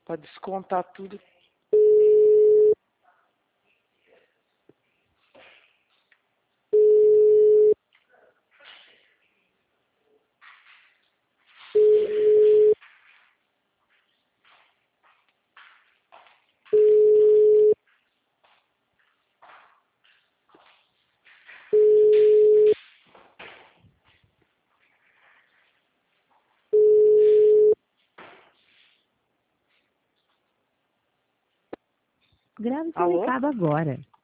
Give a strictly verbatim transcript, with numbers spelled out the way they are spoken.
para descontar tudo. Grave seu Alô? recado agora.